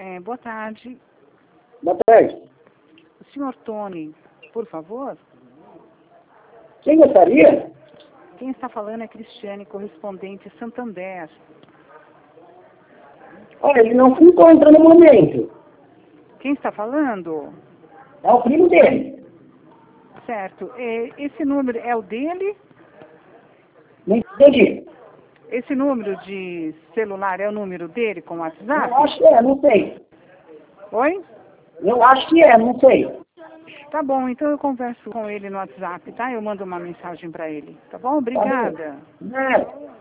Boa tarde. Boa tarde. O senhor Tony, por favor? Quem gostaria? Quem está falando é Cristiane, correspondente Santander. Olha, ele não se encontra no momento. Quem está falando? É o primo dele. Certo. Esse número é o dele? Não entendi. Esse número de celular é o número dele com WhatsApp? Eu acho que é, não sei. Oi? Eu acho que é, não sei. Tá bom, então eu converso com ele no WhatsApp, tá? Eu mando uma mensagem para ele. Tá bom? Obrigada. Tá bom.